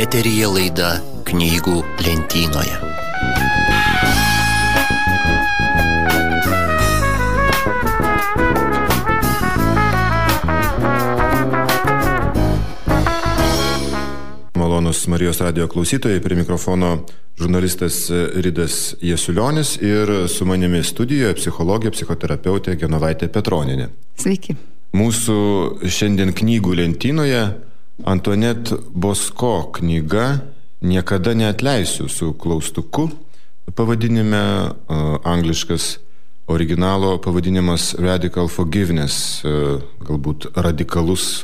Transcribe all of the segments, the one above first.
Eteryje laida Knygų lentynoje. Malonus Marijos radijo klausytojai, prie mikrofono žurnalistas Ridas Jasiulionis ir su manimi studijoje psichologė, psichoterapeutė Genovaitė Petronienė. Sveiki. Mūsų šiandien knygų lentynoje Antoinette Bosco knyga Niekada neatleisiu su klaustuku. Pavadinime angliškas originalo pavadinimas Radical Forgiveness, galbūt radikalus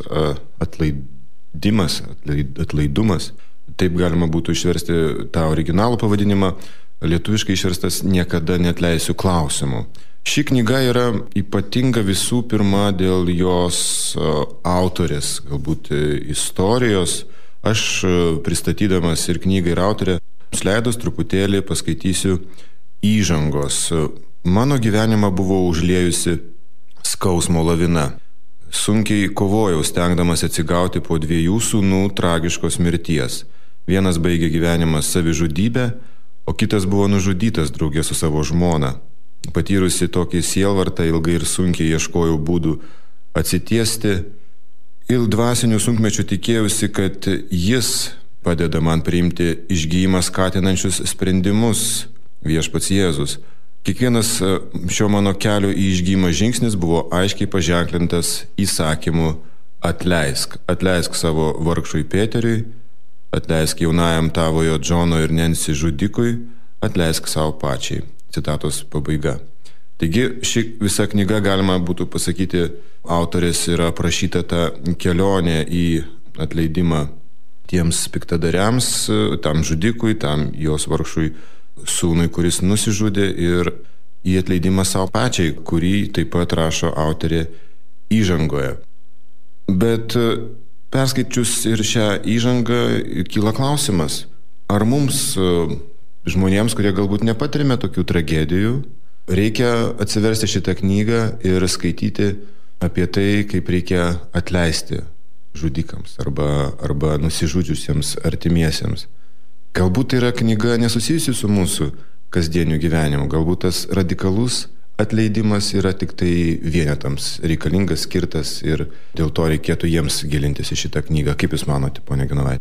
atlaidumas. Taip galima būtų išversti tą originalų pavadinimą, lietuviškai išverstas Niekada neatleisiu klausimu. Ši knyga yra ypatinga visų pirma dėl jos autorės, galbūt istorijos. Aš pristatydamas ir knygą ir autorę, leidus truputėlį paskaitysiu įžangos. Mano gyvenimą buvo užliejusi skausmo lavina. Sunkiai kovojau, stengdamas atsigauti po 2 sūnų tragiškos mirties. Vienas baigė gyvenimą savižudybę, o kitas buvo nužudytas draugė su savo žmona. Patyrusi tokį sielvartą, ilgai ir sunkiai ieškojau būdų atsitiesti. Dvasinių sunkmečių tikėjausi, kad jis padeda man priimti išgijimą skatinančius sprendimus, viešpats Jėzus. Kiekvienas šio mano kelio į išgijimą žingsnis buvo aiškiai paženklintas įsakymu atleisk. Atleisk savo vargšui Peteriui, atleisk jaunajam tavojo Džono ir Nancy žudikui, atleisk savo pačiai. Citatos pabaiga. Taigi ši visa knyga, galima būtų pasakyti, autorės yra aprašyta ta kelionė į atleidimą tiems piktadariams, tam žudikui, tam jos vargšui sūnui, kuris nusižudė, ir į atleidimą savo pačiai, kurį taip pat rašo autorė įžangoje. Bet perskaičius ir šią įžangą kyla klausimas, ar mums, žmonėms, kurie galbūt nepatirime tokių tragedijų, reikia atsiversti šitą knygą ir skaityti apie tai, kaip reikia atleisti žudikams arba nusižudžiusiems artimiesiems. Galbūt tai yra knyga nesusijusi su mūsų kasdieniu gyvenimu. Galbūt tas radikalus atleidimas yra tik tai vienetams reikalingas, skirtas, ir dėl to reikėtų jiems gilintis į šitą knygą. Kaip Jūs manote, ponia Genovaitė?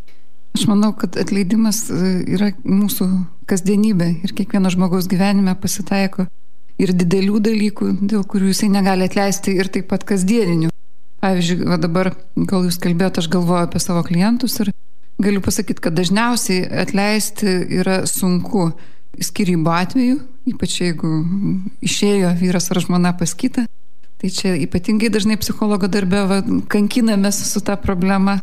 Aš manau, kad atleidimas yra mūsų kasdienybė ir kiekvieno žmogaus gyvenime pasitaiko ir didelių dalykų, dėl kurių jisai negali atleisti, ir taip pat kasdieninių. Pavyzdžiui, dabar, kol Jūs kalbėjote, aš galvoju apie savo klientus ir galiu pasakyti, kad dažniausiai atleisti yra sunku skyrybų atveju, ypač jeigu išėjo vyras ar žmona pas kitą. Tai čia ypatingai dažnai psichologo darbe kankinamės su ta problema,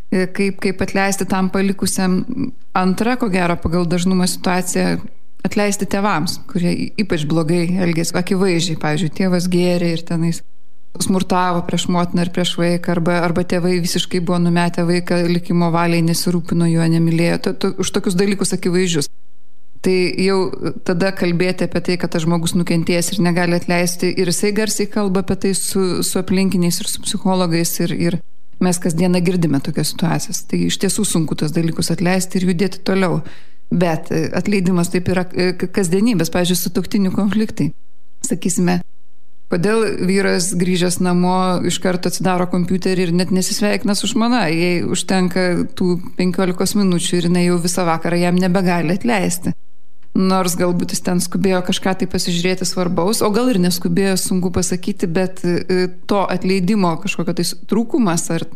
kaip atleisti tam palikusiam. Antra, ko gero, pagal dažnumą situaciją, atleisti tėvams, kurie ypač blogai elgėsi, akivaizdžiai. Pavyzdžiui, tėvas gėrė ir tenais smurtavo prieš motiną ir prieš vaiką, arba tėvai visiškai buvo numetę vaiką likimo valiai, nesirūpino juo, nemylėjo. Už tokius dalykus akivaizdžius. Tai jau tada kalbėti apie tai, kad tas žmogus nukentėjęs ir negali atleisti, ir jisai garsiai kalba apie tai su aplinkiniais ir su psichologais, ir mes kasdieną girdime tokias situacijas. Tai iš tiesų sunku tas dalykus atleisti ir judėti toliau. Bet atleidimas taip yra kasdienybės, pavyzdžiui, sutuoktinių konfliktai. Sakysime, kodėl vyras grįžęs namo iš karto atsidaro kompiuterį ir net nesisveikina su žmona, jei užtenka tų 15 minučių ir jinai jau visą vakarą jam nebegali atleisti. Nors galbūt jis ten skubėjo kažką tai pasižiūrėti svarbaus, o gal ir neskubėjo, sunku pasakyti, bet to atleidimo kažkokio tai trūkumas, ar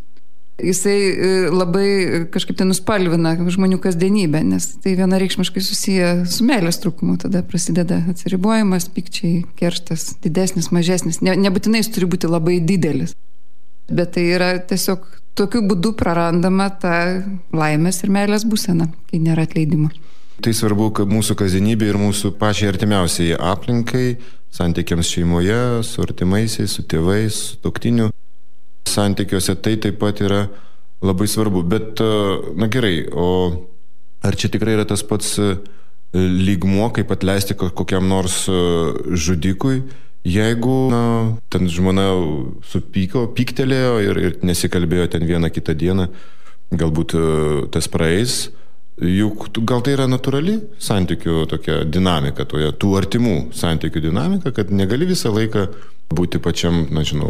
jisai labai kažkaip tai nuspalvina žmonių kasdienybę, nes tai vienareikšmiškai susiję su meilės trūkumu. Tada prasideda atsiribojimas, pykčiai, kerštas, didesnis, mažesnis. Nebūtinai jis turi būti labai didelis, bet tai yra tiesiog tokiu būdu prarandama ta laimės ir meilės būsena, kai nėra atleidimo. Tai svarbu, kad mūsų kasdienybė ir mūsų pačiai artimiausiai aplinkai, santykiams šeimoje, su artimaisiais, su tėvais, su sutuoktiniu santykiuose, tai taip pat yra labai svarbu. Bet, na gerai, o ar čia tikrai yra tas pats lygmuo, kaip atleisti kokiam nors žudikui, jeigu ten žmona supyko, pyktelėjo ir nesikalbėjo ten vieną kitą dieną galbūt tas praeis, juk gal tai yra natūrali santykių tokia dinamika, tų artimų santykių dinamika, kad negali visą laiką būti pačiam,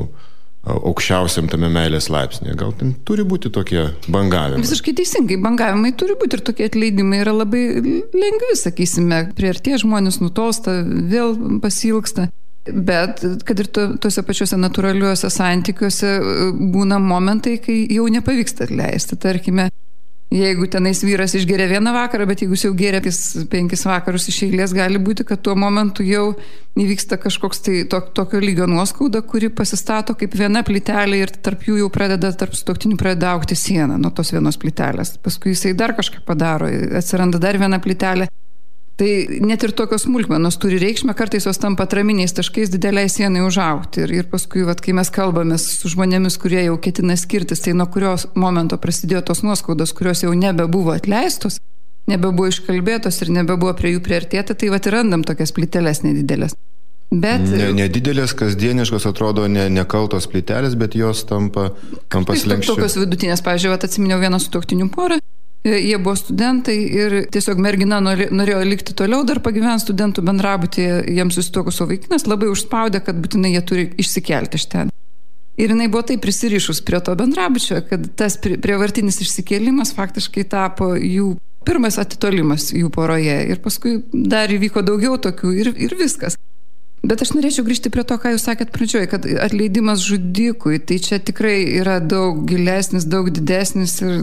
aukščiausiam tame meilės laipsnėje. Gal ten turi būti tokie bangavimai. Visiškai teisingai, bangavimai turi būti ir tokie atleidimai yra labai lengvi, sakysime, priartėja žmonės, nutolsta, vėl pasilgsta. Bet kad ir tuose pačiuose natūraliuose santykiuose būna momentai, kai jau nepavyksta atleisti. Tarkime, jeigu tenais vyras išgeria vieną vakarą, bet jeigu jis jau geria 5 vakarus iš eilės, gali būti, kad tuo momentu jau įvyksta kažkoks tai tokio lygio nuoskauda, kuri pasistato kaip viena plytelė ir tarp jų jau tarp sutuoktinių pradeda augti siena nuo tos vienos plytelės. Paskui jisai dar kažką padaro, atsiranda dar viena plytelė. Tai net ir tokios smulkmenos turi reikšmę, kartais jos tampa atraminiais taškais dideliai sienai užaugti. Ir paskui, kai mes kalbamės su žmonėmis, kurie jau ketina skirtis, tai nuo kurios momento prasidėjo tos nuoskaudos, kurios jau nebebuvo atleistos, nebebuvo iškalbėtos ir nebebuvo prie jų priartėta, tai ir randam tokias plyteles nedidelės. Bet nedidelės, kasdieniškos, atrodo nekaltos plytelės, bet jos tampa slenkščiau. Tokios vidutinės, pavyzdžiui, atsiminiau vieną sutuoktinių porą. Jie buvo studentai ir tiesiog mergina norėjo likti toliau, dar pagyvent studentų bendrabutyje, jiems susituokus savo vaikinas, labai užspaudė, kad būtinai jie turi išsikelti iš ten. Ir jinai buvo taip prisirišus prie to bendrabučio, kad tas prievartinis išsikėlimas faktiškai tapo jų pirmas atitolimas jų poroje. Ir paskui dar įvyko daugiau tokių ir viskas. Bet aš norėčiau grįžti prie to, ką jūs sakėt pradžioje, kad atleidimas žudikui, tai čia tikrai yra daug gilesnis, daug didesnis ir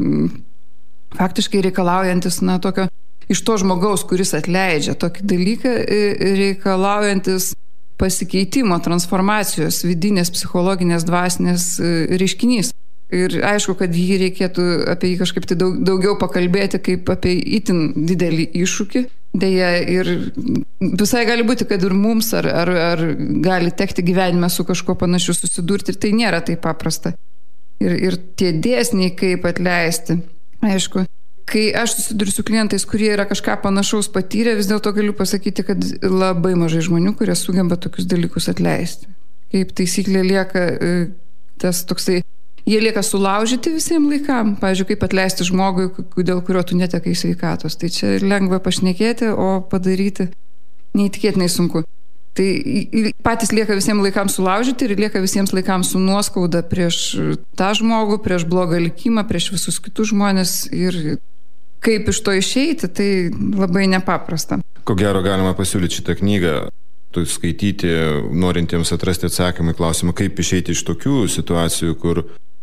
faktiškai reikalaujantis, tokio iš to žmogaus, kuris atleidžia tokį dalyką, reikalaujantis pasikeitimo, transformacijos, vidinės, psichologinės, dvasinės reiškinys. Ir aišku, kad jį reikėtų apie jį kažkaip tai daugiau pakalbėti, kaip apie itin didelį iššūkį. Deja, ir visai gali būti, kad ir mums ar gali tekti gyvenime su kažkuo panašiu susidurti, ir tai nėra taip paprasta. Ir tie dėsniai, kaip atleisti. Aišku, kai aš susiduriu su klientais, kurie yra kažką panašaus patyrę, vis dėlto galiu pasakyti, kad labai mažai žmonių, kurie sugeba tokius dalykus atleisti. Kaip taisyklė lieka tas toksai, jie lieka sulaužyti visiems laikam. Pavyzdžiui, kaip atleisti žmogui, dėl kurio tu netekai sveikatos. Tai čia lengva pašnekėti, o padaryti neįtikėtinai sunku. Tai patys lieka visiems laikams sulaužyti ir lieka visiems laikams su nuoskauda prieš tą žmogų, prieš blogą likimą, prieš visus kitus žmonės. Ir kaip iš to išeiti, tai labai nepaprasta. Ko gero galima pasiūlyti šitą knygą, skaityti, norintiems atrasti atsakymą į klausimą, kaip išeiti iš tokių situacijų, kur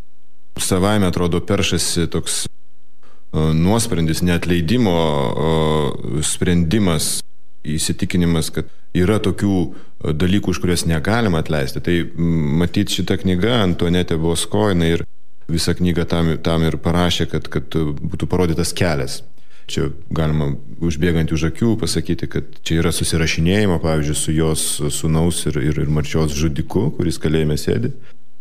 savaime atrodo peršasi toks nuosprendis, neatleidimo sprendimas, įsitikinimas, kad yra tokių dalykų, už kurias negalima atleisti. Tai matyt šitą knygą Antuanetė Bosko, jinai ir visą knygą tam ir parašė, kad būtų parodytas kelias. Čia galima užbėgant už akių pasakyti, kad čia yra susirašinėjimo, pavyzdžiui, su jos sūnaus ir marčios žudiku, kuris kalėjime sėdi.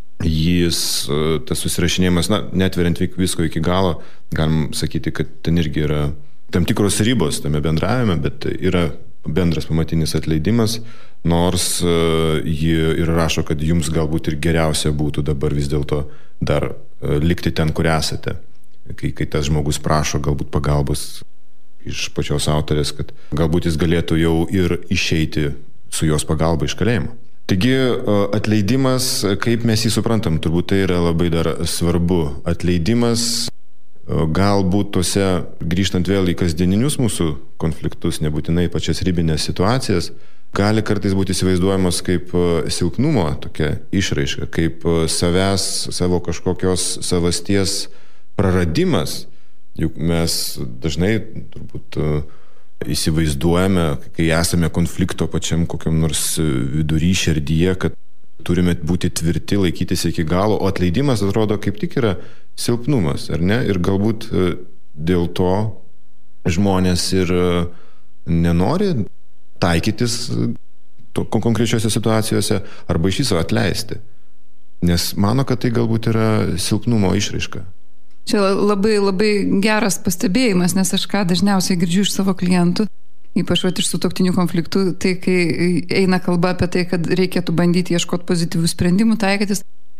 Tas susirašinėjimas, netveriant visko iki galo, galim sakyti, kad ten irgi yra tam tikros ribos tame bendravime, bet yra bendras pamatinis atleidimas, nors ji ir rašo, kad jums galbūt ir geriausia būtų dabar vis dėlto dar likti ten, kur esate. Kai tas žmogus prašo galbūt pagalbos iš pačios autorės, kad galbūt jis galėtų jau ir išeiti su jos pagalba iš kalėjimo. Taigi atleidimas, kaip mes jį suprantam, turbūt tai yra labai dar svarbu. Atleidimas galbūt tose, grįžtant vėl į kasdieninius mūsų konfliktus, nebūtinai pačias ribinės situacijas, gali kartais būti įsivaizduojamos kaip silpnumo tokia išraiška, kaip savo kažkokios savasties praradimas. Juk mes dažnai turbūt įsivaizduojame, kai esame konflikto pačiam kokiam nors vidury širdyje, kad turime būti tvirti, laikytis iki galo, o atleidimas atrodo kaip tik yra silpnumas, ar ne? Ir galbūt dėl to žmonės ir nenori taikytis konkrečiose situacijose arba iš viso atleisti, nes mano, kad tai galbūt yra silpnumo išraiška. Čia labai, labai geras pastebėjimas, nes aš ką dažniausiai girdžiu iš savo klientų, ypač iš sutuoktinių konfliktų, tai kai eina kalba apie tai, kad reikėtų bandyti ieškoti pozityvių sprendimų, taikytis,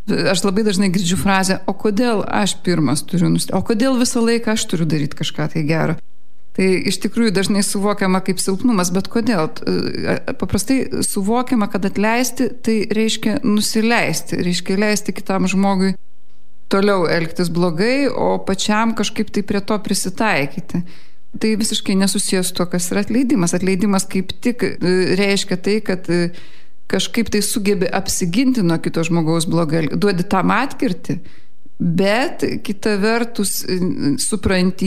Aš labai dažnai girdžiu frazę, o kodėl aš pirmas turiu o kodėl visą laiką aš turiu daryti kažką tai gero. Tai iš tikrųjų dažnai suvokiama kaip silpnumas, bet kodėl? Paprastai suvokiama, kad atleisti, tai reiškia nusileisti, reiškia leisti kitam žmogui toliau elgtis blogai, o pačiam kažkaip tai prie to prisitaikyti. Tai visiškai nesusijęs su to, kas yra atleidimas. Atleidimas kaip tik reiškia tai, kad kažkaip tai sugebi apsiginti nuo kito žmogaus blogą, duodi tam atkirtį, bet kita vertus supranti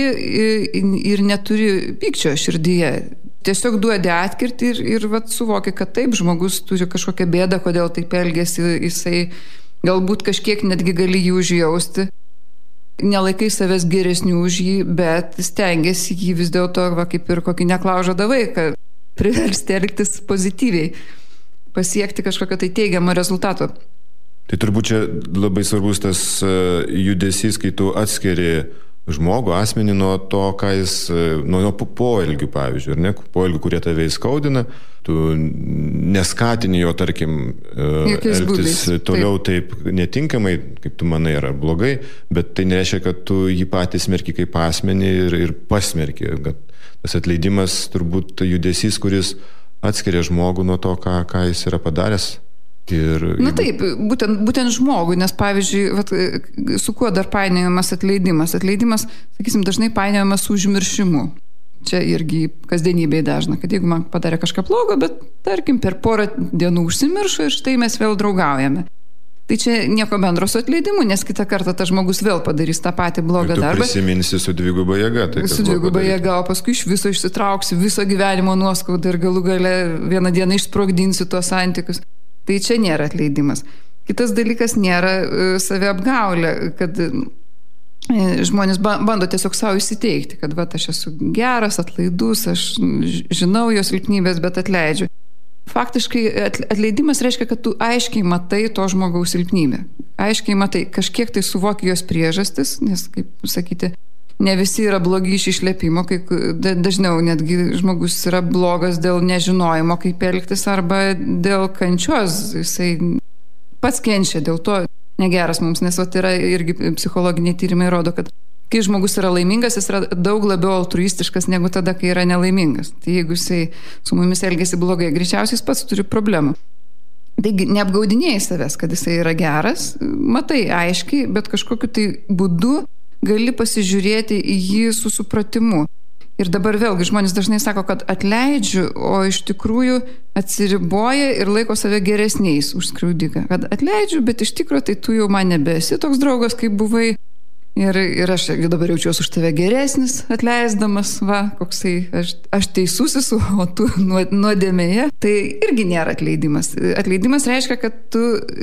jį ir neturi pykčio širdyje. Tiesiog duodi atkirtį ir vat suvoki, kad taip, žmogus turi kažkokią bėdą, kodėl taip elgiasi, jisai galbūt kažkiek netgi gali jį užjausti. Nelaikai savęs geresnių už jį, bet stengiasi jį vis dėlto, kaip ir kokį neklaužadą vaiką, priversti elgtis pozityviai, pasiekti kažkokio tai teigiamo rezultato. Tai turbūt čia labai svarbus tas judesys, kai tu atskiri žmogų, asmenį nuo to, ką jis, nuo jo poelgių, pavyzdžiui, ar ne, poelgių, kurie tave įskaudina, tu neskatini jo, tarkim, elgtis toliau taip netinkamai, kaip tu manai, yra blogai, bet tai nereiškia, kad tu jį patys smerki kaip asmenį ir pasmerki, kad tas atleidimas turbūt judesys, kuris atskiria žmogų nuo to, ką jis yra padaręs. Na taip, būtent žmogui, nes pavyzdžiui, su kuo dar painiojamas atleidimas? Atleidimas, sakysim, dažnai painiojamas su užmiršimu. Čia irgi kasdienybėje dažna, kad jeigu man padarė kažką blogo, bet tarkim per porą dienų užsimiršo ir štai mes vėl draugaujame. Tai čia nieko bendro su atleidimu, nes kitą kartą tas žmogus vėl padarys tą patį blogą darbą. Tu prisiminsi su dviguba jėga. Tai su dviguba jėga, o paskui iš viso išsitrauksi viso gyvenimo nuoskaudą ir galų gale vieną dieną išsprogdinsi tuos santykius. Tai čia nėra atleidimas. Kitas dalykas nėra saviapgaulė, kad žmonės bando tiesiog savo įsiteikti, kad aš esu geras, atlaidus, aš žinau jos silpnybės, bet atleidžiu. Faktiškai atleidimas reiškia, kad tu aiškiai matai to žmogaus silpnybę. Aiškiai matai, kažkiek tai suvoki jos priežastis, nes, kaip sakyti, ne visi yra blogi iš išlepimo, kai dažniau netgi žmogus yra blogas dėl nežinojimo, kaip elgtis, arba dėl kančios. Jisai pats kenčia, dėl to negeras mums, nes yra irgi psichologiniai tyrimai rodo, kad kai žmogus yra laimingas, jis yra daug labiau altruistiškas negu tada, kai yra nelaimingas. Tai jeigu jisai su mumis elgiasi blogai, greičiausiai jis pats turi problemų. Taigi neapgaudinėjai savęs, kad jisai yra geras, matai aiškiai, bet kažkokiu tai būdu gali pasižiūrėti į jį su supratimu. Ir dabar vėlgi žmonės dažnai sako, kad atleidžiu, o iš tikrųjų atsiriboja ir laiko save geresniais už skriaudiką. Kad atleidžiu, bet iš tikrųjų tai tu jau man nebesi toks draugas, kaip buvai. Ir aš dabar jaučiuosi už tave geresnis, atleisdamas, koksai aš teisusis, o tu nuodėmėje. Tai irgi nėra atleidimas. Atleidimas reiškia, kad tu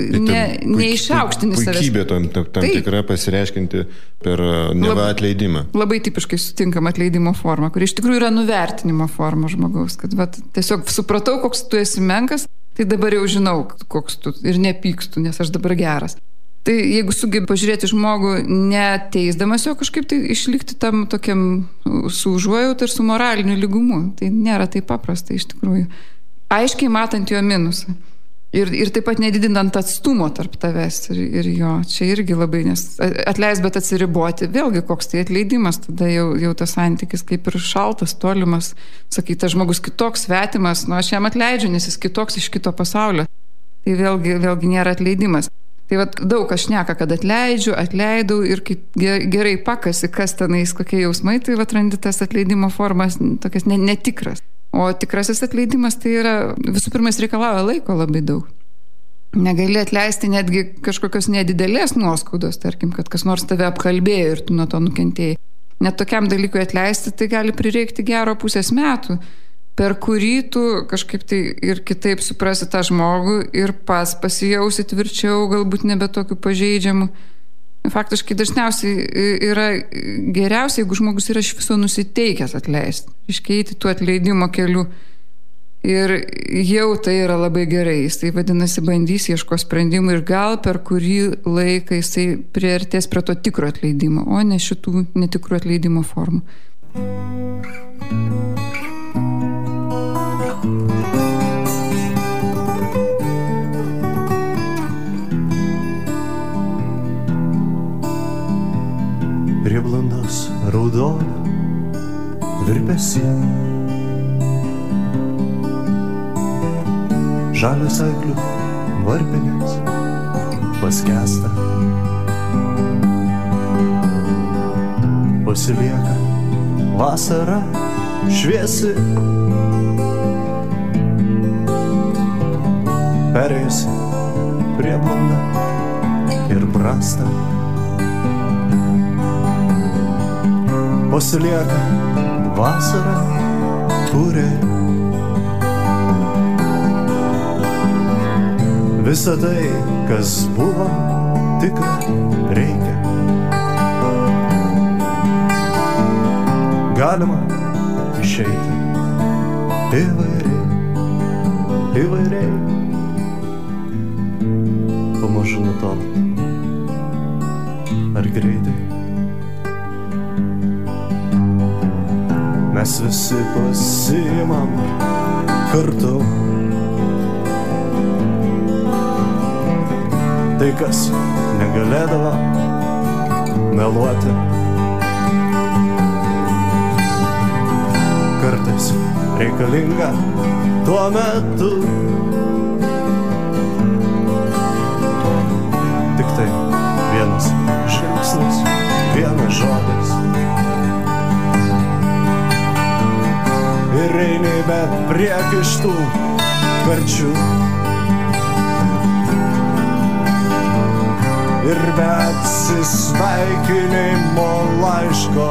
neišaukštini savęs. Puikybė tam tikra pasireiškinti per neva atleidimą. Labai tipiškai sutinkama atleidimo forma, kuri iš tikrųjų yra nuvertinimo forma žmogaus. Kad tiesiog supratau, koks tu esi menkas, tai dabar jau žinau, koks tu ir nepykstu, nes aš dabar geras. Tai jeigu sugebi pažiūrėti žmogų neteisdamas jo, kažkaip tai išlikti tam tokiam su užuojauta ir su moraliniu lygumu. Tai nėra taip paprasta iš tikrųjų. Aiškiai matant jo minusą. Ir taip pat nedidinant atstumo tarp tavęs ir jo. Čia irgi labai, nes atleis, bet atsiriboti. Vėlgi, koks tai atleidimas, tada jau tas santykis kaip ir šaltas, tolimas. Sakai, tas žmogus kitoks, svetimas, aš jam atleidžiu, nes jis kitoks iš kito pasaulio. Tai vėlgi nėra atleidimas. Tai daug kas šneka, kad atleidau ir kai gerai pakasi, kas tenais, kokie jausmai, tai randi tas atleidimo formas tokias netikras. O tikrasis atleidimas tai yra, visų pirma, jis reikalauja laiko labai daug. Negali atleisti netgi kažkokios nedidelės nuoskaudos, tarkim, kad kas nors tave apkalbėjo ir tu nuo to nukentėjai. Net tokiam dalykui atleisti tai gali prireikti gero pusės metų, per kurį tu kažkaip tai ir kitaip suprasi tą žmogų ir pats pasijausi tvirčiau, galbūt nebe tokiu pažeidžiamu. Faktiškai dažniausiai yra geriausia, jeigu žmogus yra iš viso nusiteikęs atleisti, iškeiti tų atleidimo kelių. Ir jau tai yra labai gerai. Jisai vadinasi bandys, ieško sprendimų ir gal per kurį laiką jisai priartės prie to tikro atleidimo, o ne šitų netikrų atleidimo formų. raudona virpesį. Žalios eglių varpinės paskęsta. Pasilieka vasara šviesi, perėjusi prieblandą ir brasta. Pasilieka vasara, kuri visa tai, kas buvo tikra, reikia. Galima išeiti įvairiai, pamažu nutolti, ar greitai. Mes visi pasiimam kartu tai, kas negalėdavo meluoti. Kartais reikalinga tuo metu tik tai vienas žvilgsnis, vienas žodis. Ir eini be priekaištų karčių ir be atsisveikinimo laiško.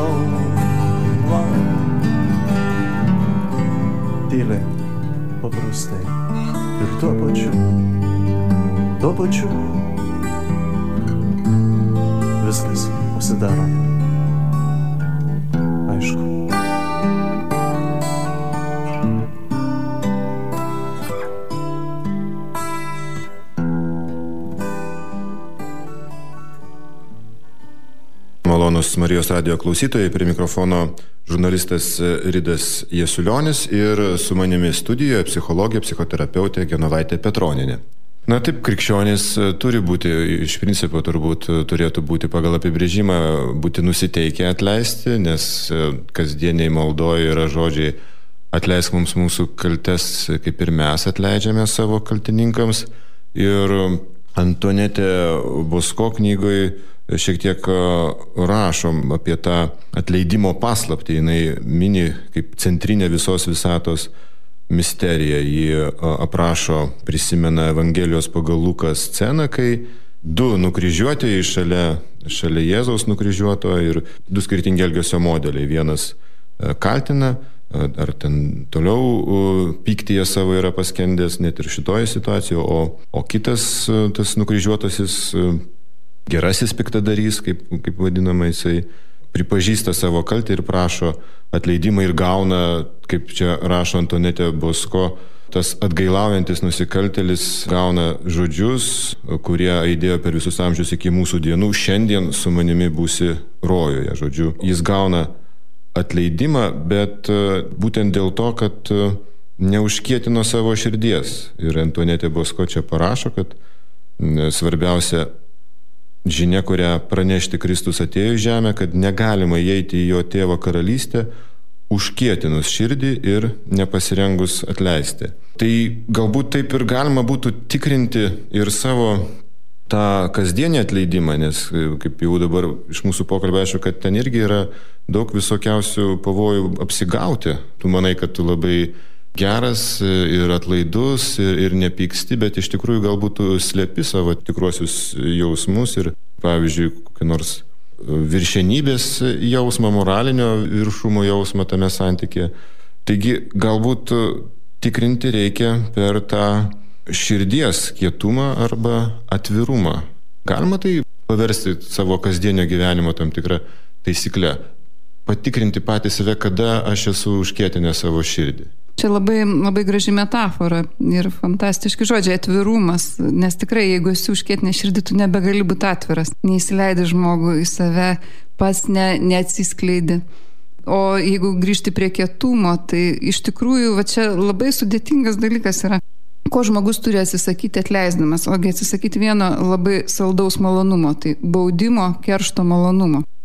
Tyliai, paprastai ir tuo pačiu viskas pasidaro aišku. Malonus Marijos radijo klausytojai, prie mikrofono žurnalistas Ridas Jasiulionis ir su manimi studijoje psichologė, psichoterapeutė Genovaitė Petronienė. Na taip, krikščionys turi būti, iš principo turbūt turėtų būti pagal apibrėžimą, būti nusiteikę atleisti, nes kasdieniai maldoje yra žodžiai atleisk mums mūsų kaltes, kaip ir mes atleidžiame savo kaltininkams. Ir Antonetė Bosko knygoje šiek tiek rašom apie tą atleidimo paslaptį. Jinai mini kaip centrinė visos visatos misterija. Ji aprašo, prisimena Evangelijos pagal Luką sceną, kai du nukryžiuotieji šalia Jėzaus nukryžiuoto ir du skirtingi elgesio modeliai. Vienas kaltina, ar ten toliau pyktyje savo yra paskendęs net ir šitoje situacijoje, o kitas, tas nukryžiuotasis gerasis piktadarys, kaip vadinama, jisai pripažįsta savo kaltę ir prašo atleidimą ir gauna, kaip čia rašo Antonetė Bosko, tas atgailaujantis nusikaltėlis gauna žodžius, kurie aidėjo per visus amžius iki mūsų dienų, šiandien su manimi būsi rojuje. Žodžiu, jis gauna atleidimą, bet būtent dėl to, kad neužkietino savo širdies. Ir Antonetė Bosko čia parašo, kad svarbiausia žinia, kurią pranešti Kristus atėjo į žemę, kad negalima įeiti į jo tėvo karalystę užkietinus širdį ir nepasirengus atleisti. Tai galbūt taip ir galima būtų tikrinti ir savo tą kasdienį atleidimą, nes kaip jau dabar iš mūsų pokalbio aišku, kad ten irgi yra daug visokiausių pavojų apsigauti. Tu manai, kad tu labai geras ir atlaidus ir nepyksti, bet iš tikrųjų galbūt tu slepi savo tikruosius jausmus ir, pavyzdžiui, kokį nors viršenybės jausmą, moralinio viršumo jausmą tame santykė. Taigi galbūt tikrinti reikia per tą širdies kietumą arba atvirumą. Galima tai paversti savo kasdienio gyvenimo tam tikrą taisyklę. Patikrinti patį save, kada aš esu užkietinęs savo širdį. Čia labai graži metafora ir fantastiški žodžiai, atvirumas, nes tikrai, jeigu esi užkietinę širdį, tu nebegali būti atviras, neįsileidi žmogų į save, pats neatsiskleidi. O jeigu grįžti prie kietumo, tai iš tikrųjų, va čia labai sudėtingas dalykas yra, ko žmogus turi atsisakyti atleisdamas, ogi atsisakyti vieno labai saldaus malonumo, tai baudimo, keršto malonumo.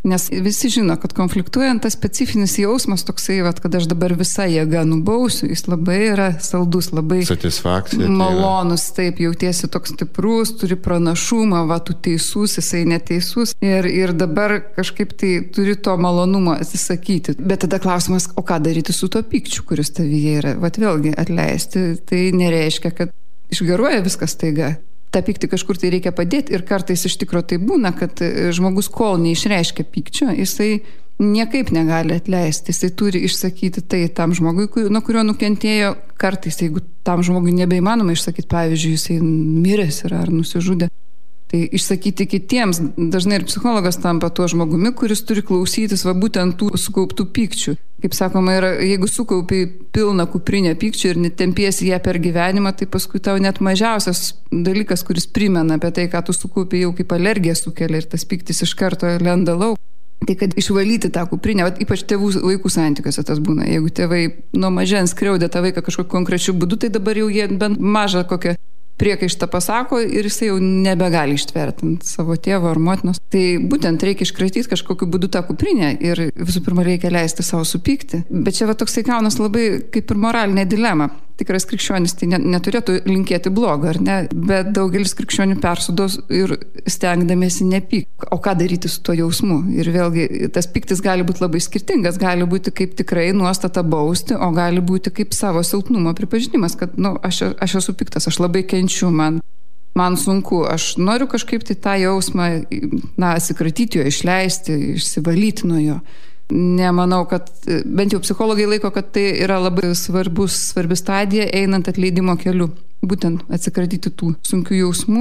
Nes visi žino, kad konfliktuojant tas specifinis jausmas toksai, kad aš dabar visą jėgą nubausiu, jis labai yra saldus, labai satisfakcija, malonus, taip, jautiesi toks stiprus, turi pranašumą, tu teisus, jisai neteisus ir dabar kažkaip tai turi to malonumo atsisakyti. Bet tada klausimas, o ką daryti su tuo pykčiu, kuris tavyje yra? Vat vėlgi atleisti, tai nereiškia, kad išgaruoja viskas taiga. tą pyktį kažkur tai reikia padėti ir kartais iš tikrųjų tai būna, kad žmogus kol neišreiškia pykčio, jisai niekaip negali atleisti, jisai turi išsakyti tai tam žmogui, nuo kurio nukentėjo, kartais, jeigu tam žmogui nebeįmanoma išsakyti, pavyzdžiui, jisai miręs yra ar nusižudė. Tai išsakyti kitiems, dažnai ir psichologas tampa tuo žmogumi, kuris turi klausytis būtent tų sukauptų pykčių. Kaip sakoma, yra, jeigu sukaupi pilną kuprinę pykčių ir netempiesi ją per gyvenimą, tai paskui tau net mažiausias dalykas, kuris primena apie tai, ką tu sukaupi, jau kaip alergija sukelia ir tas pyktis iš karto lenda lauk. Tai kad išvalyti tą kuprinę, ypač tėvų vaikų santykiuose tas būna. Jeigu tėvai nuo mažens skriaudė tą vaiką kažkokiu konkrečiu būdu, tai dabar jau jie bent mažą kokią priekaištą pasako ir jisai jau nebegali ištverti savo tėvo ar motinos. Tai būtent reikia iškratyti kažkokiu būdu tą kuprinę ir visų pirma reikia leisti savo supykti. Bet čia toksai gaunas labai kaip ir moralinė dilema. Tikras krikščionis tai neturėtų linkėti blogo, ar ne? Bet daugelis krikščionių persūdos ir stengdamiesi nepykti. O ką daryti su tuo jausmu? Ir vėlgi, tas pyktis gali būti labai skirtingas, gali būti kaip tikrai nuostata bausti, o gali būti kaip savo silpnumo pripažinimas, kad aš esu piktas, aš labai kenčiu, man sunku, aš noriu kažkaip tai tą jausmą, atsikratyti jo, išleisti, išsivalyti nuo jo. Nemanau, kad bent jau psichologai laiko, kad tai yra labai svarbi stadija einant atleidimo keliu. Būtent atsikratyti tų sunkių jausmų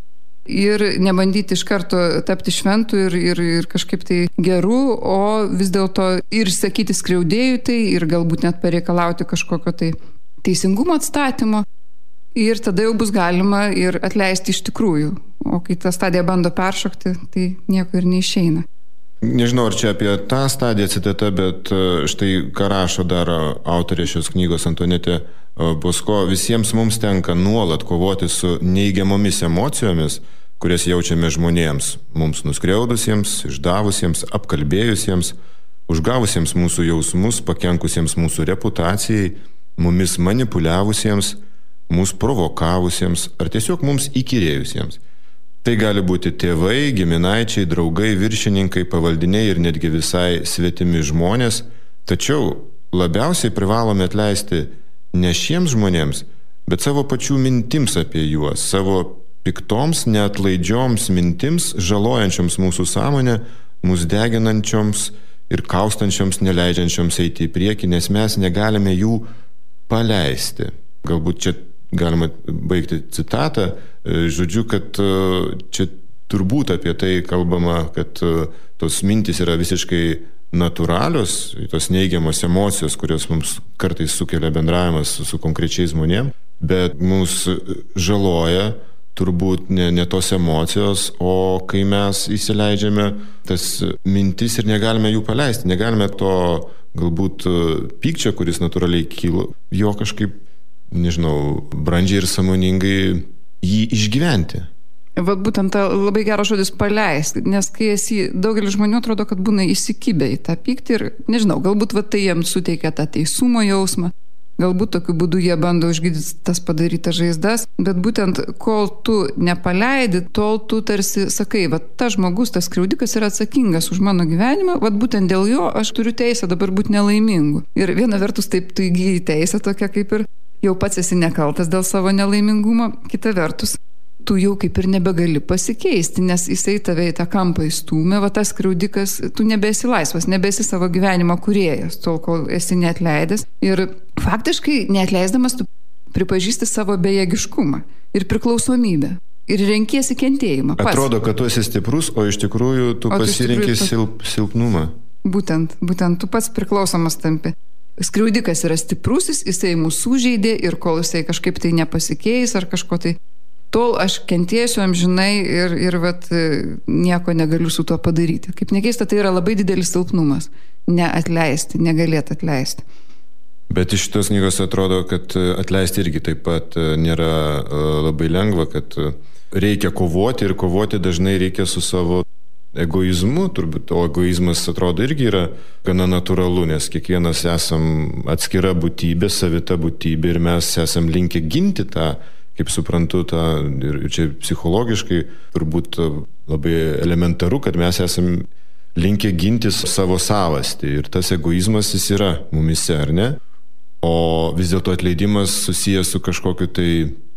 ir nebandyti iš karto tapti šventu ir kažkaip tai geru, o vis dėlto ir sakyti skriaudėjui tai ir galbūt net pareikalauti kažkokio tai teisingumo atstatymo. Ir tada jau bus galima ir atleisti iš tikrųjų. O kai tą stadiją bando peršokti, tai nieko ir neišeina. Nežinau, ar čia apie tą stadiją citata, bet štai ką rašo dar autorė šios knygos Antonetė Bosko, visiems mums tenka nuolat kovoti su neigiamomis emocijomis, kurias jaučiame žmonėms, mums nuskriaudusiems, išdavusiems, apkalbėjusiems, užgavusiems mūsų jausmus, pakenkusiems mūsų reputacijai, mumis manipuliavusiems, mūsų provokavusiems ar tiesiog mums įkyrėjusiems. Tai gali būti tėvai, giminaičiai, draugai, viršininkai, pavaldiniai ir netgi visai svetimi žmonės. Tačiau labiausiai privalome atleisti ne šiems žmonėms, bet savo pačių mintims apie juos, savo piktoms, neatlaidžioms mintims, žalojančioms mūsų sąmonę, mūsų deginančioms ir kaustančioms, neleidžiančioms eiti į priekį, nes mes negalime jų paleisti. Galbūt čia galima baigti citatą, žodžiu, kad čia turbūt apie tai kalbama, kad tos mintys yra visiškai natūralios, tos neigiamos emocijos, kurios mums kartais sukelia bendravimas su konkrečiais žmonėm, bet mus žaloja turbūt ne tos emocijos, o kai mes įsileidžiame tas mintis ir negalime jų paleisti, negalime to galbūt pykčio, kuris natūraliai kyla, jo kažkaip brandžiai ir sąmoningai jį išgyventi. Būtent ta labai geras žodis paleisti, nes kai daugelis žmonių atrodo, kad būna įsikibę į tą pyktį ir, galbūt tai jiems suteikia tą teisumo jausmą, galbūt tokiu būdu jie bando užgydyti tas padarytas žaizdas, bet būtent kol tu nepaleidi, tol tu tarsi sakai, tas žmogus, tas skriaudikas yra atsakingas už mano gyvenimą, būtent dėl jo aš turiu teisę dabar būti nelaimingu. Ir viena vertus taip tu įgyji teisę tokia kaip ir jau pats esi nekaltas dėl savo nelaimingumo, kita vertus, tu jau kaip ir nebegali pasikeisti, nes jisai tave į tą kampą įstūmė, tas skriaudikas, tu nebesi laisvas, nebesi savo gyvenimo kūrėjas, tol kol esi neatleidęs. Ir faktiškai neatleisdamas tu pripažįsti savo bejėgiškumą ir priklausomybę. Ir renkiesi kentėjimą. Atrodo, kad tu esi stiprus, o iš tikrųjų tu pasirenki silpnumą. Būtent tu pats priklausomas tampi. Skriaudikas yra stiprusis, jisai mūsų sužeidė ir kol jisai kažkaip tai nepasikeis ar kažko tai, tol aš kentėsiu amžinai ir nieko negaliu su tuo padaryti. Kaip nekeista, tai yra labai didelis silpnumas. Neatleisti, negalėti atleisti. Bet iš šitos knygos atrodo, kad atleisti irgi taip pat nėra labai lengva, kad reikia kovoti ir kovoti dažnai reikia su savo egoizmu, turbūt, o egoizmas atrodo irgi yra gana natūralu, nes kiekvienas esam atskira būtybė, savita būtybė ir mes esam linkę ginti tą, kaip suprantu, tą, ir čia psichologiškai turbūt labai elementaru, kad mes esam linkę gintis savo savastį ir tas egoizmas jis yra mumise, ar ne? O vis dėlto atleidimas susijęs su kažkokiu tai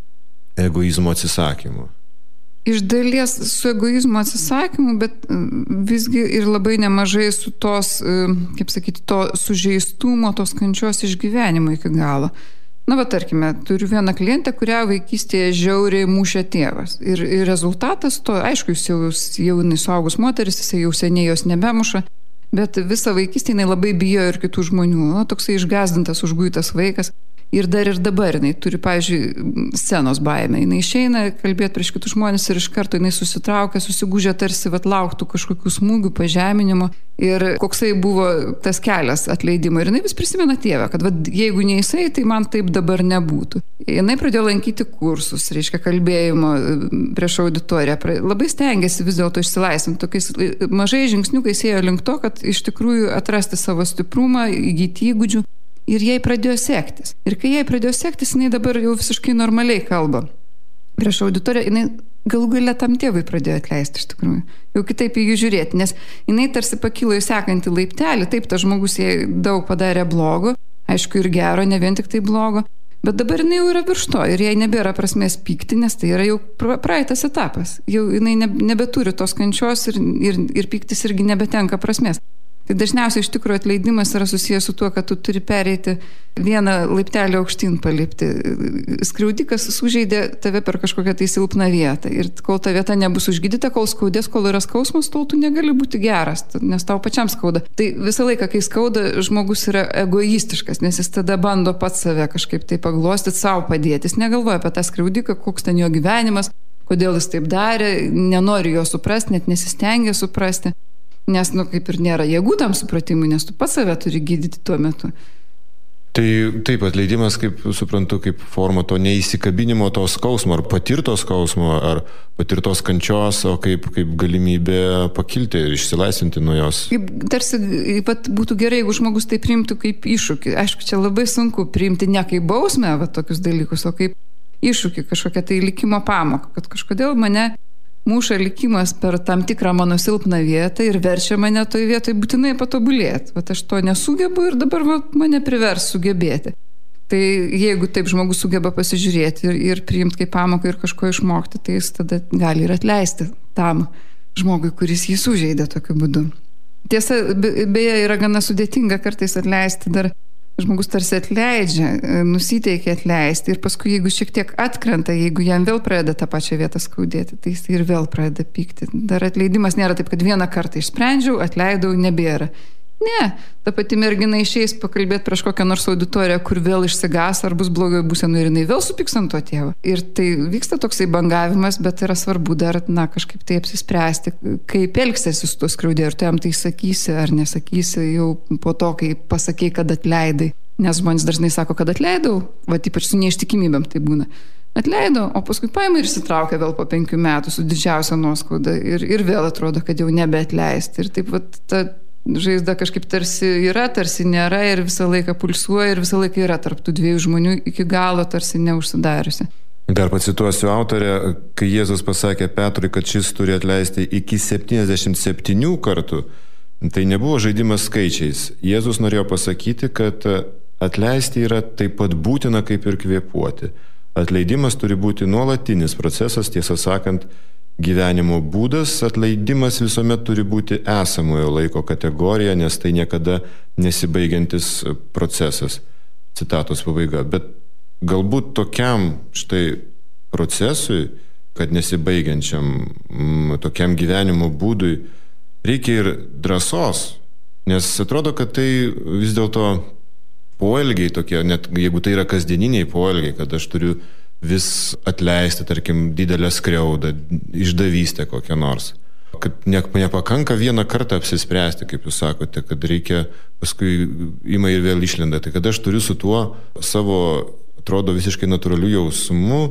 egoizmo atsisakymu. Iš dalies su egoizmo atsisakymu, bet visgi ir labai nemažai su tos, kaip sakyti, to sužeistumo, tos kančios išgyvenimo iki galo. Na, tarkime, turiu vieną klientę, kurią vaikystėje žiauriai mušė tėvas. Ir rezultatas to, aišku, jis jau jinai suaugus moteris, jis jau seniai jos nebemuša, bet visą vaikystę jinai labai bijo ir kitų žmonių. Toksai išgąsdintas, užguitas vaikas. Ir dar ir dabar jinai turi, pavyzdžiui, scenos baimę. Jinai išeina kalbėti prieš kitus žmonės ir iš karto jinai susitraukia, susigūžia, tarsi lauktų kažkokių smūgių, pažeminimo. Ir koksai buvo tas kelias atleidimo. Ir jinai vis prisimena tėvą, kad jeigu ne jisai, tai man taip dabar nebūtų. Jinai pradėjo lankyti kursus, reiškia kalbėjimo prieš auditoriją. Labai stengiasi vis dėlto išsilaisvinti. Tokiais mažai žingsniukais ėjo link to, kad iš tikrųjų atrasti savo stiprumą, įgyti įgūdžių. Ir jai pradėjo sektis. Ir kai jai pradėjo sektis, jinai dabar jau visiškai normaliai kalba. Prieš auditoriją jinai galų gale tam tėvui pradėjo atleisti iš tikrųjų. Jau kitaip į jį žiūrėti, nes jinai tarsi pakilo į sekantį laiptelį. Taip, tas žmogus jai daug padarė blogo, aišku ir gero, ne vien tik tai blogo. Bet dabar jinai jau yra virš to ir jai nebėra prasmės pykti, nes tai yra jau praeitas etapas. Jau jinai nebeturi tos kančios ir pyktis irgi nebetenka prasmės. Tai dažniausiai iš tikrųjų atleidimas yra susijęs su tuo, kad tu turi pereiti vieną laiptelį aukštyn palipti. Skriaudikas sužeidė tave per kažkokią tai silpną vietą. Ir kol ta vieta nebus užgydyta, kol skaudės, kol yra skausmas, tol tu negali būti geras, nes tau pačiam skauda. Tai visą laiką, kai skauda, žmogus yra egoistiškas, nes jis tada bando pats save kažkaip tai paglostyti, savo padėti. Jis negalvoja apie tą skriaudiką, koks ten jo gyvenimas, kodėl jis taip darė, nenori jo suprasti, net nesistengia suprasti. Nes, kaip ir nėra jėgų tam supratimui, nes tu pats save turi gydyti tuo metu. Tai taip, atleidimas, kaip suprantu, kaip forma to neįsikabinimo to skausmo, ar patirtos skausmo, ar patirtos kančios, o kaip galimybė pakilti ir išsilaisvinti nuo jos. Tarsi būtų gerai, jeigu žmogus tai priimtų kaip iššūkį. Aišku, čia labai sunku priimti ne kaip bausmę, tokius dalykus, o kaip iššūkį, kažkokią tai likimo pamoką, kad kažkodėl mane muša likimas per tam tikrą mano silpną vietą ir verčia mane toj vietoj būtinai patobulėti. Aš to nesugebu ir dabar mane privers sugebėti. Tai jeigu taip žmogus sugeba pasižiūrėti ir priimti kaip pamoką ir kažko išmokti, tai jis tada gali ir atleisti tam žmogui, kuris jį sužeidė tokiu būdu. Tiesa, beje, yra gana sudėtinga kartais atleisti dar. Žmogus tarsi atleidžia, nusiteikia atleisti ir paskui, jeigu šiek tiek atkrenta, jeigu jam vėl pradeda tą pačią vietą skaudėti, tai jis ir vėl pradeda pykti. Dar atleidimas nėra taip, kad vieną kartą išsprendžiau, atleidau, nebėra. Ne, ta pati mergina išeis pakalbėti prieš kokią nors auditoriją, kur vėl išsigas ar bus blogoje būsenoje ir jinai vėl supyks ant to tėvo. Ir tai vyksta toksai bangavimas, bet yra svarbu dar, kažkaip tai apsispręsti, kaip elgsiesi su tuo skriaudėju, ar tu jam tai sakysi ar nesakysi jau po to, kai pasakei, kad atleidai. Nes žmonės dažnai sako, kad atleidau, ypač su neištikimybėm tai būna. Atleido, o paskui paima ir įsitraukia vėl po 5 metų su didžiausia nuoskauda ir vėl atrodo, kad jau nebeatleisti. Ir taip ta žaizda kažkaip tarsi yra, tarsi nėra ir visą laiką pulsuoja ir visą laiką yra tarp tų dviejų žmonių iki galo tarsi neužsidariusi. Dar pacituosiu autorę, kai Jėzus pasakė Petrui, kad šis turi atleisti iki 77 kartų, tai nebuvo žaidimas skaičiais. Jėzus norėjo pasakyti, kad atleisti yra taip pat būtina kaip ir kvėpuoti. Atleidimas turi būti nuolatinis procesas, tiesą sakant, gyvenimo būdas, atleidimas visuomet turi būti esamojo laiko kategorija, nes tai niekada nesibaigiantis procesas. Citatos pabaiga. Bet galbūt tokiam štai procesui, kad nesibaigiančiam tokiam gyvenimo būdui, reikia ir drąsos, nes atrodo, kad tai vis dėlto poelgiai tokie, net jeigu tai yra kasdieniniai poelgiai, kad aš turiu vis atleisti, tarkim, didelę skriaudą, išdavystę kokią nors. Kad nepakanka vieną kartą apsispręsti, kaip jūs sakote, kad reikia paskui ima ir vėl išlenda. Tai kad aš turiu su tuo savo, atrodo, visiškai natūraliu jausmu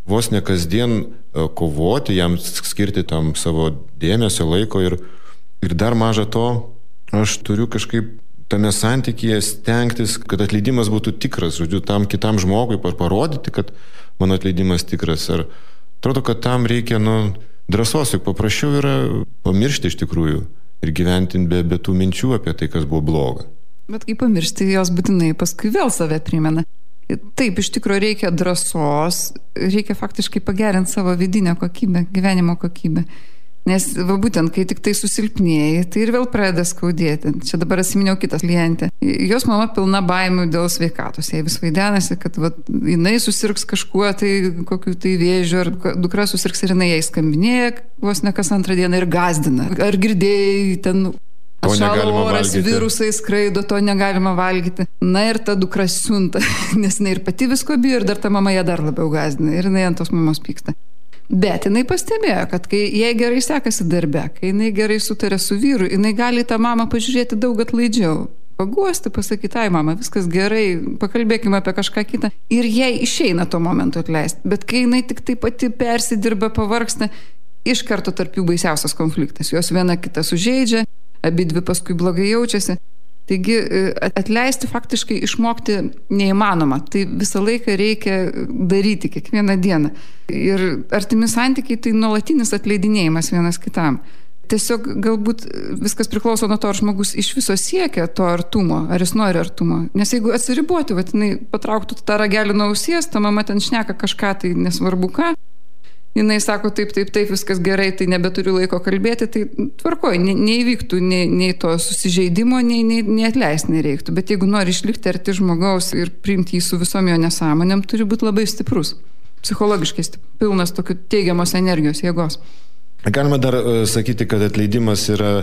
vos ne kasdien kovoti, jam skirti tam savo dėmesio, laiko ir dar maža to, aš turiu kažkaip tame santykyje stengtis, kad atleidimas būtų tikras, žodžiu, tam kitam žmogui parodyti, kad mano atleidimas tikras. Ar atrodo, kad tam reikia, drąsos, juk paprasčiau yra pamiršti iš tikrųjų ir gyventi be tų minčių apie tai, kas buvo bloga. Bet kai pamiršti, jos būtinai paskui vėl save primena. Taip, iš tikrųjų reikia drąsos, reikia faktiškai pagerinti savo vidinę kokybę, gyvenimo kokybę. Nes būtent, kai tik tai susilpnėjai, tai ir vėl pradeda skaudėti. Čia dabar atsiminiau kitą klientę. Jos mama pilna baimių dėl sveikatos. Jai vis vaidenasi, kad jinai susirgs kažkuo, tai kokiu tai vėžiu, ar dukra susirgs ir jinai jai skambinėja vos ne kas antrą dieną ir gąsdina. Ar girdėjai ten... Atšalo oras, virusai skraido, to negalima valgyti. Na ir ta dukra siunta, nes jinai ir pati visko bijo ir dar ta mama ją dar labiau gąsdina ir jinai ant tos mamos pyksta. Bet jinai pastebėjo, kad kai jai gerai sekasi darbe, kai jinai gerai sutarė su vyru, jinai gali tą mamą pažiūrėti daug atlaidžiau. Paguosti, pasakyti, ai mama, viskas gerai, pakalbėkime apie kažką kitą. Ir jai išeina tuo momentu atleisti. Bet kai jinai tik tai pati persidirba, pavargsta, iš karto tarp jų baisiausias konfliktas. Jos viena kitą sužeidžia, abidvi paskui blogai jaučiasi. Taigi atleisti faktiškai išmokti neįmanoma. Tai visą laiką reikia daryti kiekvieną dieną. Ir artimi santykiai tai nuolatinis atleidinėjimas vienas kitam. Tiesiog galbūt viskas priklauso nuo to, ar žmogus iš viso siekia to artumo, ar jis nori artumo. Nes jeigu atsiriboti, jinai patrauktų tą ragelį nuo ausies, ta mama ten šneka kažką, tai nesvarbu ką, jinai sako taip, viskas gerai, tai nebeturiu laiko kalbėti, tai tvarkoj, neįvyktų nei to susižeidimo, nei atleisti nereiktų. Bet jeigu nori išlikti arti žmogaus ir priimti jį su visom jo nesąmonėm, turi būti labai stiprus, psichologiškai pilnas tokių teigiamos energijos, jėgos. Galima dar sakyti, kad atleidimas yra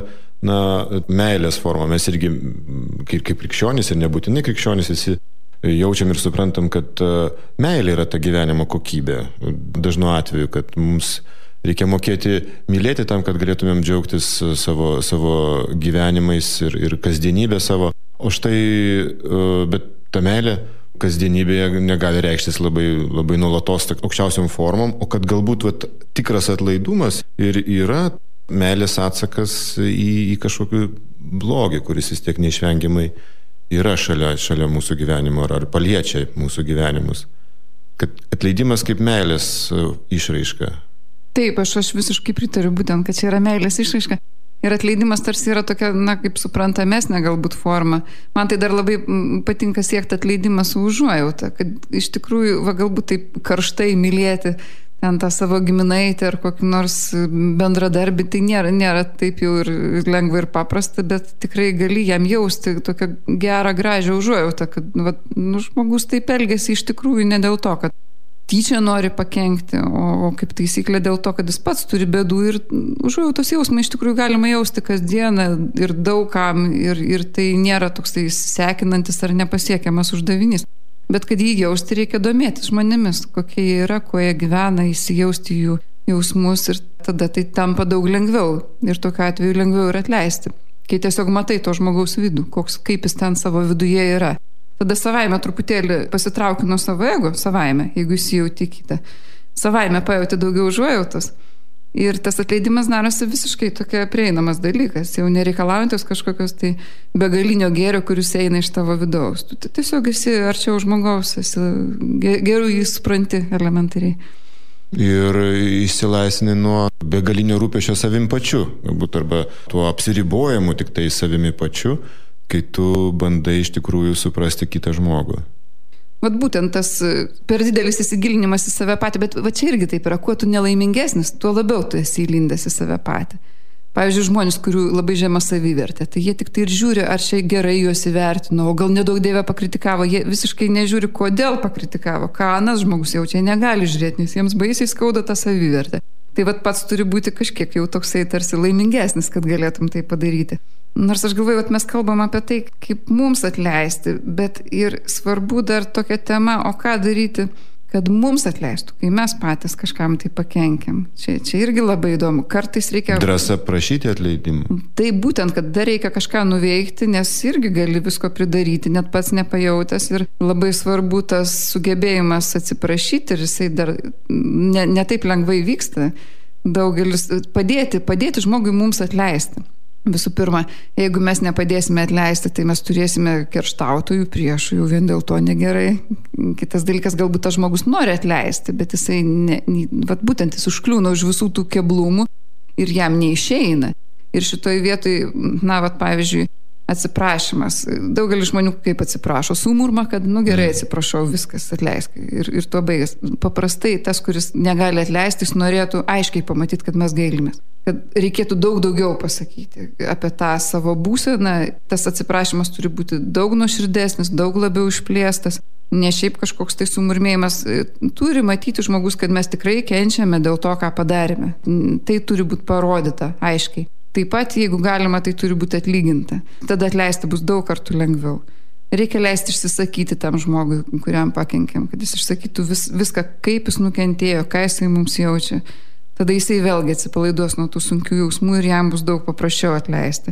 meilės forma. Mes irgi kaip krikščionys ir nebūtinai krikščionys visi jaučiam ir suprantam, kad meilė yra ta gyvenimo kokybė. Dažnu atveju, kad mums reikia mokėti mylėti tam, kad galėtumėm džiaugtis savo gyvenimais ir kasdienybę savo. O štai, bet ta meilė kasdienybėje negali reikštis labai nuolatos aukščiausiom formom, o kad galbūt tikras atlaidumas ir yra meilės atsakas į kažkokį blogį, kuris vis tiek neišvengiamai yra šalia mūsų gyvenimo ar paliečia mūsų gyvenimus. Kad atleidimas kaip meilės išraiška. Taip, aš visiškai pritariu būtent, kad čia yra meilės išraiška. Ir atleidimas tarsi yra tokia, kaip suprantamesnė galbūt forma. Man tai dar labai patinka siekti atleidimą su užuojauta, kad iš tikrųjų galbūt taip karštai mylėti ten tą savo giminaitį ar kokį nors bendradarbį, tai nėra taip jau ir lengva ir paprasta, bet tikrai gali jam jausti tokią gerą, gražią užuojautą, kad žmogus taip elgiasi iš tikrųjų ne dėl to, kad tyčia nori pakenkti, o kaip taisyklė dėl to, kad jis pats turi bėdų ir užuojautos jausmą iš tikrųjų galima jausti kasdieną ir daugam ir tai nėra toksai sekinantis ar nepasiekiamas uždavinys. Bet kad jį jausti, reikia domėtis žmonėmis, kokie jie yra, kuo jie gyvena, įsijausti jų jausmus ir tada tai tampa daug lengviau. Ir tokiu atveju lengviau ir atleisti. Kai tiesiog matai to žmogaus vidų, kaip jis ten savo viduje yra. Tada savaime truputėlį pasitrauki nuo savo ego, jeigu įsijauti kitą. Savaime pajauti daugiau užuojautos. Ir tas atleidimas darosi visiškai tokia prieinamas dalykas, jau nereikalaujantis kažkokios tai begalinio gėrio, kuris eina iš tavo vidaus. Tu tiesiog esi arčiau žmogaus, geriau jį supranti elementariai. Ir išsilaisvini nuo begalinio rūpesčio savim pačiu, galbūt arba tuo apsiribojimu tik tai savimi pačiu, kai tu bandai iš tikrųjų suprasti kitą žmogų. Būtent tas per didelis įsigilinimas į save patį, bet čia irgi taip yra, kuo tu nelaimingesnis, tuo labiau tu esi įlindęs į save patį. Pavyzdžiui, žmonės, kurių labai žema savivertė, tai jie tik tai ir žiūri, ar čia gerai juos įvertino, o gal nedaug dievę pakritikavo, jie visiškai nežiūri, kodėl pakritikavo, ką anas žmogus jaučia, negali žiūrėti, nes jiems baisiai skauda tą savivertę. Tai pats turi būti kažkiek jau toksai tarsi laimingesnis, kad galėtum tai padaryti. Nors aš galvoju, mes kalbam apie tai, kaip mums atleisti, bet ir svarbu dar tokia tema, o ką daryti, kad mums atleistų, kai mes patys kažkam tai pakenkiam. Čia irgi labai įdomu. Kartais reikia... Drąsa prašyti atleidimą. Tai būtent, kad dar reikia kažką nuveikti, nes irgi gali visko pridaryti, net pats nepajautęs ir labai svarbu tas sugebėjimas atsiprašyti ir jisai dar ne taip lengvai vyksta. Daugelis padėti žmogui mums atleisti. Visų pirma, jeigu mes nepadėsime atleisti, tai mes turėsime kerštautojų, priešų, jau vien dėl to negerai. Kitas dalykas, galbūt tas žmogus nori atleisti, bet jisai, būtent jis užkliūna už visų tų keblumų ir jam neišeina. Ir šitoj vietoj, pavyzdžiui, atsiprašymas. Daugelis žmonių kaip atsiprašo, sumurma, kad, gerai, atsiprašau, viskas, atleisk. Ir tuo baigas. Paprastai tas, kuris negali atleisti, jis norėtų aiškiai pamatyti, kad mes gailimės. Kad reikėtų daugiau pasakyti apie tą savo būseną. Tas atsiprašymas turi būti daug nuoširdesnis, daug labiau išplėstas. Ne šiaip kažkoks tai sumurmėjimas. Turi matyti žmogus, kad mes tikrai kenčiame dėl to, ką padarėme. Tai turi būti parodyta aiškiai. Taip pat, jeigu galima, tai turi būti atlyginta. Tada atleisti bus daug kartų lengviau. Reikia leisti išsisakyti tam žmogui, kuriam pakenkėm, kad jis išsakytų viską, kaip jis nukentėjo, ką jisai mums jaučia. Tada jisai vėlgi atsipalaiduos nuo tų sunkių jausmų ir jam bus daug paprasčiau atleisti.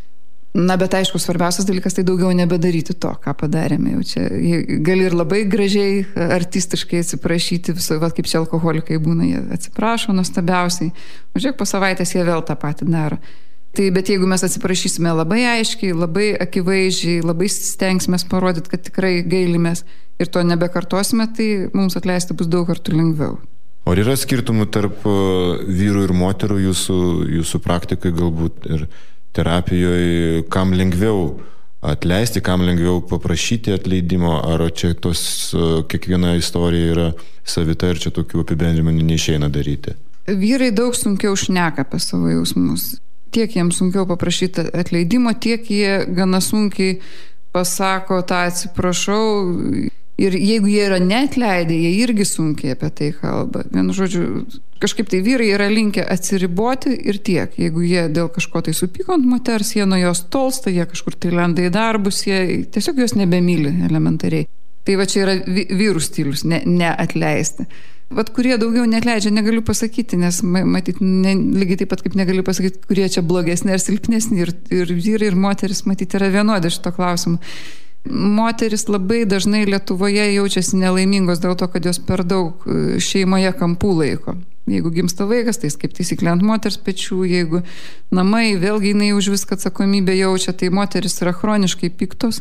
Bet aišku, svarbiausias dalykas tai daugiau nebedaryti to, ką padarėme. Jau čia gali ir labai gražiai, artistiškai atsiprašyti, kaip čia alkoholikai būna, jie atsiprašo nuostabiausiai. Žiūrėk, po savaitės jie vėl tą patį daro. Bet jeigu mes atsiprašysime labai aiškiai, labai akivaizdžiai, labai stengsime parodyti, kad tikrai gailimės ir to nebekartosime, tai mums atleisti bus daug kartų lengviau. O yra skirtumų tarp vyrų ir moterų jūsų praktikai galbūt ir terapijoje, kam lengviau atleisti, kam lengviau paprašyti atleidimo, ar čia kiekviena istorija yra savita ir čia tokių apibendrimų neišeina daryti? Vyrai daug sunkiau šneka apie savo jausmus. Tiek jiems sunkiau paprašyti atleidimo, tiek jie gana sunkiai pasako tą atsiprašau. Ir jeigu jie yra neatleidę, jie irgi sunkiai apie tai kalba. Vienu žodžiu, kažkaip tai vyrai yra linkę atsiriboti ir tiek. Jeigu jie dėl kažko tai supyko ant moters, jie nuo jos tolsta, jie kažkur tai lenda į darbus, jie tiesiog jos nebemyli elementariai. Tai čia yra vyrų stilius, neatleisti. Kurie daugiau neatleidžia, negaliu pasakyti, nes matyt, lygiai taip pat kaip negaliu pasakyti, kurie čia blogesni ar silpnesni. Ir vyrai, ir moteris, matyt, yra vienodi šito klausimu. Moteris labai dažnai Lietuvoje jaučiasi nelaimingos dėl to, kad jos per daug šeimoje kampų laiko. Jeigu gimsta vaikas, tai kaip taisyklė ant moters pečių, jeigu namai, vėlgi jinai už viską atsakomybę jaučia, tai moteris yra chroniškai piktos.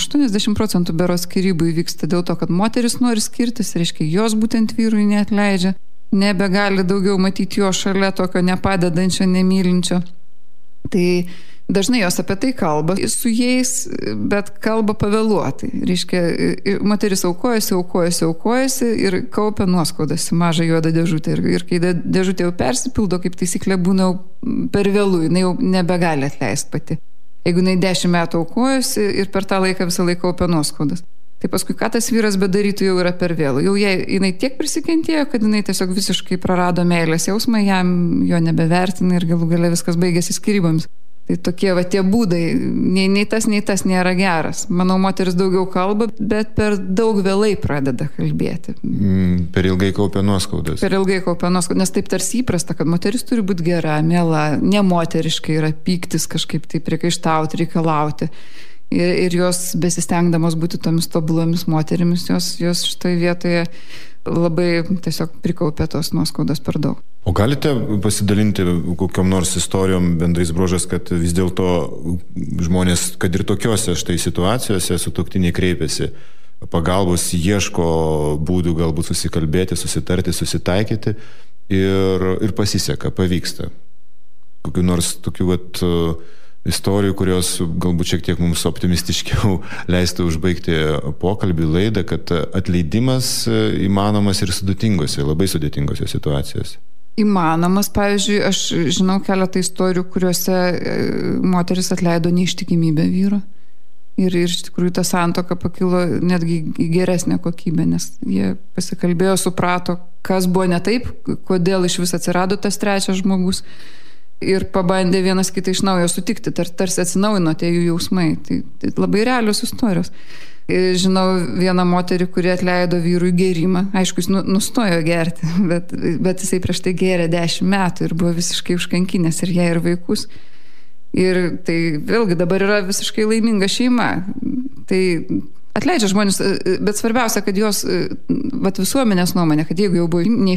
80% berods skyrybų įvyksta dėl to, kad moteris nori skirtis, reiškia, jos būtent vyrui neatleidžia, nebegali daugiau matyti jo šalia tokio nepadedančio, nemylinčio. Tai dažnai jos apie tai kalba su jais, bet kalba pavėluotai. Reiškia, moteris aukojasi ir kaupia nuoskaudas į mažą juodą dėžutę. Ir kai dėžutė jau persipildo, kaip taisyklė būna per vėlų, jinai jau nebegali atleisti pati. Jeigu jinai 10 metų aukojasi ir per tą laiką visą laiką kaupia nuoskaudas. Tai paskui, ką tas vyras bedarytų, jau yra per vėlų. Jau jinai tiek prisikentėjo, kad jinai tiesiog visiškai prarado meilės jausmą, jam jo nebevertina ir galų gale viskas baigėsi skyrybomis. Tai tokie tie būdai, nei tas nėra geras. Manau, moteris daugiau kalba, bet per daug vėlai pradeda kalbėti. Per ilgai kaupia nuoskaudas. Nes taip tarsi įprasta, kad moteris turi būti gera, miela, nemoteriškai yra pyktis kažkaip tai priekaištauti, reikalauti. Ir jos besistengdamos būti tomis tobulomis moterimis, jos šitoje vietoje labai tiesiog prikaupė tos nuoskaudos per daug. O galite pasidalinti kokiom nors istorijom, bendrais bruožas, kad vis dėlto žmonės, kad ir tokiose štai situacijose sutuoktiniai kreipiasi pagalbos, ieško būdų galbūt susikalbėti, susitarti, susitaikyti ir pasiseka, pavyksta. Kokių nors tokių istorijų, kurios galbūt šiek tiek mums optimistiškiau leistų užbaigti pokalbį, laidą, kad atleidimas įmanomas ir sudėtingose, labai sudėtingose situacijose. Įmanomas, pavyzdžiui, aš žinau keletą istorijų, kuriuose moteris atleido neištikimybę vyro. Ir iš tikrųjų ta santuoka pakilo netgi į geresnę kokybę, nes jie pasikalbėjo, suprato, kas buvo ne taip, kodėl iš vis atsirado tas trečias žmogus. ir pabandė vienas kitą iš naujo sutikti, tarsi atsinaujino tie jų jausmai. Tai labai realios istorijos. Žinau vieną moterį, kuri atleido vyrui gėrimą. Aišku, jis nustojo gerti, bet jisai prieš tai gėrė 10 metų ir buvo visiškai užkankinęs ir ją, ir vaikus. Ir tai vėlgi dabar yra visiškai laiminga šeima. Tai atleidžia žmonės, bet svarbiausia, kad jos, visuomenės nuomonė, kad jeigu jau buvo